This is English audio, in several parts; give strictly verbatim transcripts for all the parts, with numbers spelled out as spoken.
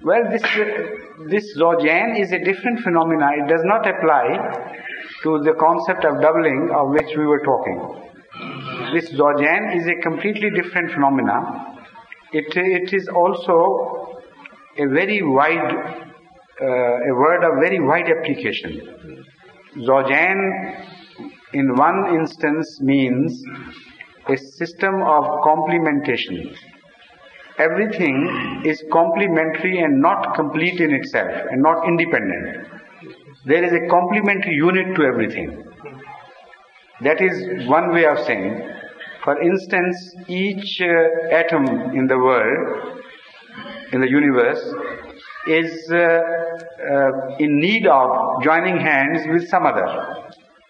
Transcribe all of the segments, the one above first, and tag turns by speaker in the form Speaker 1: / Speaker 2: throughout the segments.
Speaker 1: Well, this this Dzogchen is a different phenomena. It does not apply to the concept of doubling of which we were talking. This Dzogchen is a completely different phenomena. It it is also a very wide, uh, a word of very wide application. Dzogchen, in one instance, means a system of complementation. Everything is complementary and not complete in itself and not independent. There is a complementary unit to everything. That is one way of saying. For instance, each uh, atom in the world, in the universe, is uh, uh, in need of joining hands with some other.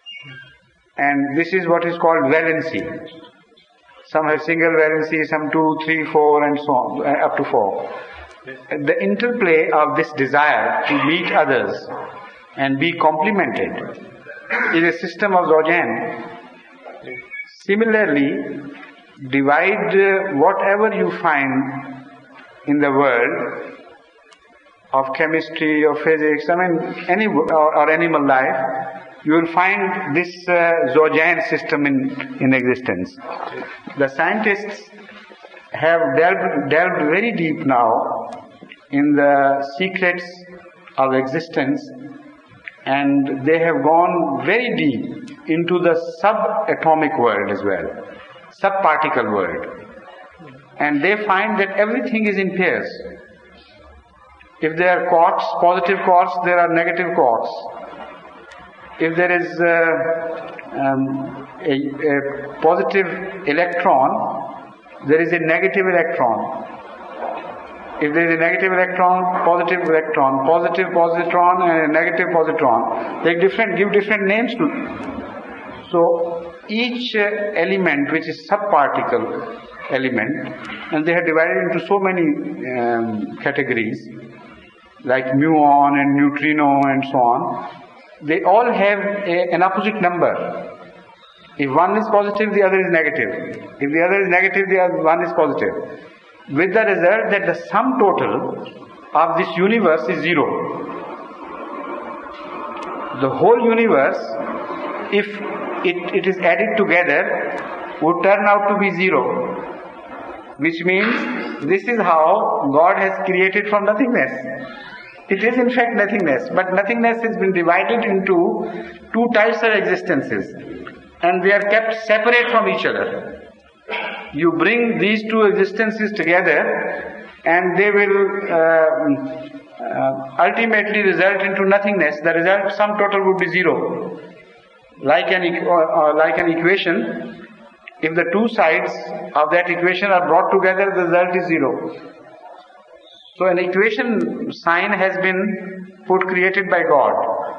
Speaker 1: And this is what is called valency. Some have single valency, some two, three, four, and so on, uh, up to four. The interplay of this desire to meet others and be complemented is a system of Dzogchen. Similarly, divide uh, whatever you find in the world of chemistry or physics, I mean, any or, or animal life, you will find this uh, Dzogchen system in, in existence. The scientists have delved, delved very deep now in the secrets of existence, and they have gone very deep into the subatomic world as well, subparticle world. And they find that everything is in pairs. If there are quarks, positive quarks, there are negative quarks. If there is uh, um, a, a positive electron, there is a negative electron. If there is a negative electron, positive electron, positive positron and a negative positron, they different, give different names to it. So each uh, element which is subparticle element, and they are divided into so many um, categories, like muon and neutrino and so on, they all have a, an opposite number. If one is positive, the other is negative. If the other is negative, the other one is positive. With the result that the sum total of this universe is zero. The whole universe, if it, it is added together, would turn out to be zero. Which means this is how God has created from nothingness. It is in fact nothingness, but nothingness has been divided into two types of existences, and they are kept separate from each other. You bring these two existences together and they will uh, uh, ultimately result into nothingness. The result, sum total would be zero. Like an, uh, like an equation, if the two sides of that equation are brought together, the result is zero. So an equation sign has been put, created by God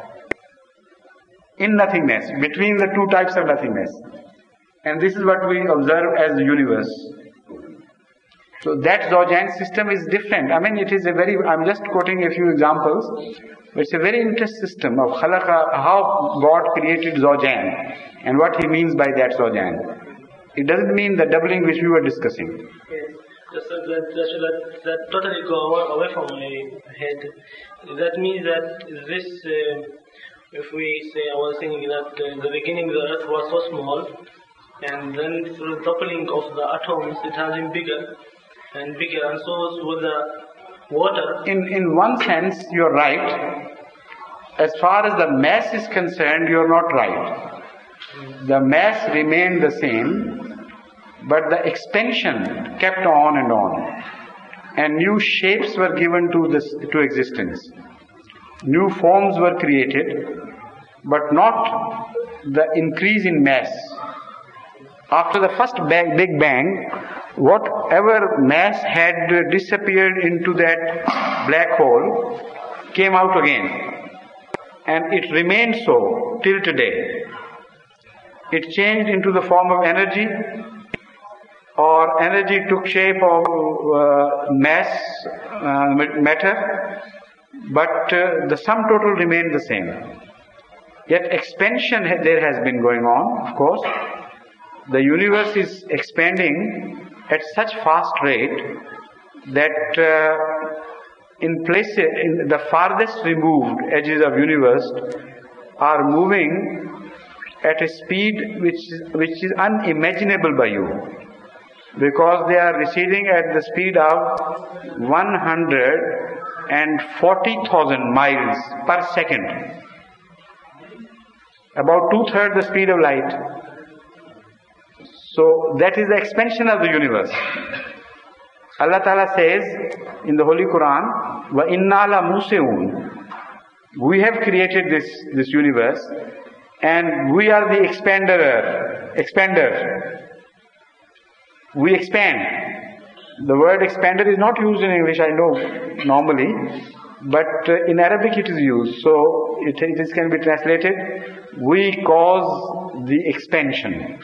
Speaker 1: in nothingness, between the two types of nothingness. And this is what we observe as the universe. So that Dzogchen system is different. I mean, it is a very, I'm just quoting a few examples, but it's a very interesting system of khalaqa, how God created Dzogchen and what he means by that Dzogchen. It doesn't mean the doubling which we were discussing.
Speaker 2: Yes. Just that, that, that, that totally go away from my head. That means that this, uh, if we say, I was thinking that uh, in the beginning the earth was so small, and then through the doubling of the atoms it has been bigger and bigger, and so with the water.
Speaker 1: In, in one sense, you're right. As far as the mass is concerned, you're not right. The mass remained the same, but the expansion kept on and on, and new shapes were given to this to existence. New forms were created, but not the increase in mass. After the first Big Bang, whatever mass had disappeared into that black hole came out again, and it remained so till today. It changed into the form of energy, or energy took shape of uh, mass, uh, matter, but uh, the sum total remained the same. Yet expansion there has been going on, of course. The universe is expanding at such fast rate that uh, in places, in the farthest removed edges of universe, are moving at a speed which is, which is unimaginable by you, because they are receding at the speed of one hundred forty thousand miles per second, about two-thirds the speed of light. So that is the expansion of the universe. Allah Ta'ala says in the Holy Quran, "Wa inna la musi'un." We have created this, this universe, and we are the expander. Expander. We expand. The word expander is not used in English, I know, normally, but uh, in Arabic it is used. So it, it can be translated, we cause the expansion.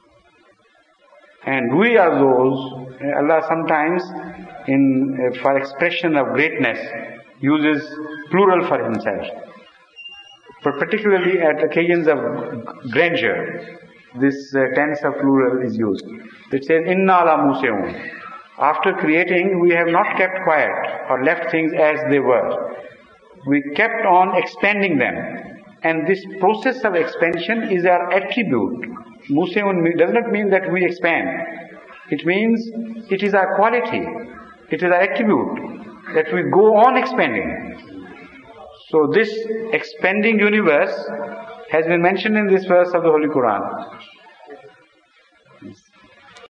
Speaker 1: And we are those, Allah sometimes, in uh, for expression of greatness, uses plural for Himself. But particularly at occasions of grandeur, this uh, tense of plural is used. It says, "Inna la musi'un." After creating, we have not kept quiet or left things as they were. We kept on expanding them. And this process of expansion is our attribute. Musi'un does not mean that we expand. It means it is our quality. It is our attribute that we go on expanding. So this expanding universe has been mentioned in this verse of the Holy Quran.